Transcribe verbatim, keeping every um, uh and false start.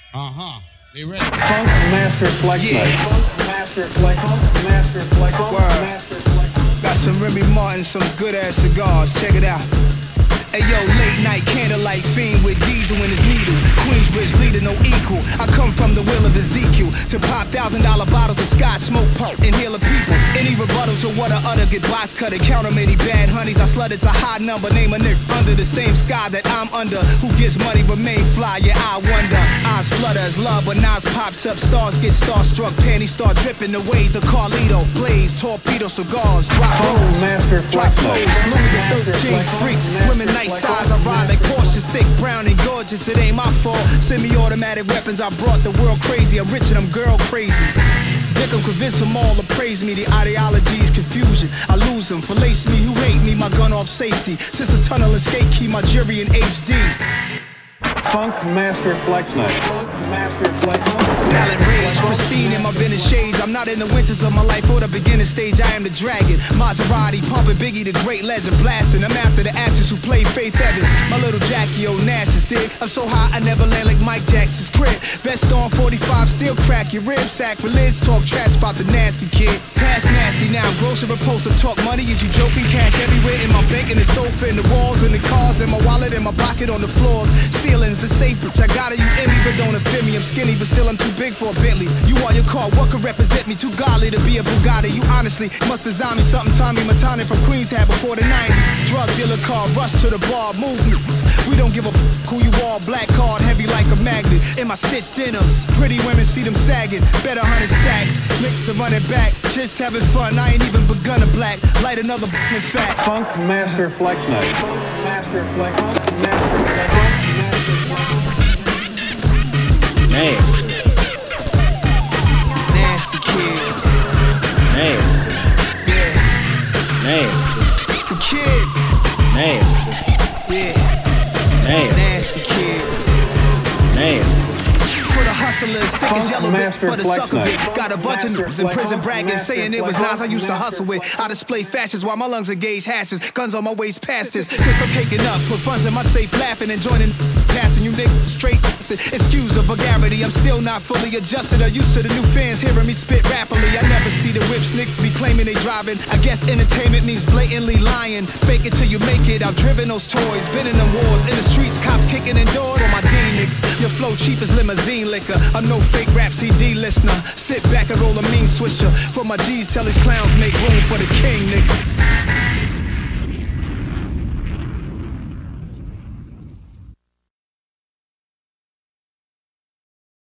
Uh-huh. They ready? Funk Master Flex Yeah. Night. Funk Master Flex. Funk Master Flex. Funk Word. Master Flex. Got some Remy Martin, some good ass cigars. Check it out. Hey yo, late night candlelight fiend with diesel in his needle. Queensbridge leader, no equal. I come from the will of Ezekiel to pop thousand dollar bottles of scotch, smoke pump, inhale of people. Any rebuttal to what I utter, get box cut and count 'em many bad honeys. I slut, it's a high number. Name a nigga under the same sky that I'm under. Who gets money remain fly? Yeah, I wonder. Eyes flutter as love, but Nas pops up. Stars get starstruck, panties start dripping. The ways of Carlito, blaze, torpedo, cigars, drop Funk lows, Master drop Flex lows. Night. Louis the Master thirteenth Flex. freaks, Master women Flex. nice size. I ride like Porsches, thick, brown and gorgeous. It ain't my fault. Semi-automatic weapons, I brought the world crazy. I'm rich and I'm girl crazy. Dick 'em, convince them all to praise me. The ideology's confusion. I lose them, fallace me. Who hate me? My gun off safety. Since the tunnel escape, keep my jury in H D. Funk Master Flex Night. Funk Master Flex. Salad rage, pristine in my vintage shades. I'm not in the winters of my life or the beginning stage. I am the dragon. Maserati pumping Biggie, the great legend blasting. I'm after the actress who played Faith Evans. My little Jackie Onassis dig. I'm so high I never land like Mike Jackson's crib. Vest on forty-five, still crack your ribs. Sacrilege, talk trash about the nasty kid. Past nasty now, I'm gross and repulsive. Talk money, is you joking? Cash everywhere in my bank, in the sofa, in the walls, in the cars, in my wallet, in my pocket, on the floors. Ceilings, the safe, bitch. I got it, you envy, but don't offend me. I'm skinny, but still I'm too big for a Bentley. You are your car, what could represent me? Too godly to be a Bugatti. You honestly must design me something Tommy Montana from Queens had before the nineties. Drug dealer car, rush to the bar, movements. We don't give a f who you are. Black card, heavy like a magnet. In my stitched denims, pretty women see them sagging. Better hundred stacks, lick the running back. Just having fun, I ain't even begun to black. Light another in fact. Funk Master Flex Night. Funk Master Flex. Funk Master Flex. Funk Master Flex. Nasty. Nasty kid. Nasty. Yeah. Nasty. The kid. Nasty. Yeah. Nasty. Nasty kid. Nasty. For the hustlers, thick as Funk yellow Master but the Flex suck of it. Night. Got a bunch of Master niggas in Flex. prison bragging, Master saying it was Flex. Nas I used to Master hustle with. Flex. I display fashions while my lungs engage hashes. Guns on my waist past this. Since I'm caking up, put funds in my safe, laughing and joining. Passing you niggas straight. Excuse the vulgarity, I'm still not fully adjusted or used to the new fans hearing me spit rapidly. I never see the whips, Nick be claiming they driving. I guess entertainment means blatantly lying. Fake it till you make it. I've driven those toys, been in them wars. In the streets, cops kicking in doors. For my dean, nigga. Your flow cheap as limousine liquor. I'm no fake rap C D listener. Sit back and roll a mean swisher. For my G's, tell these clowns make room for the king, nigga.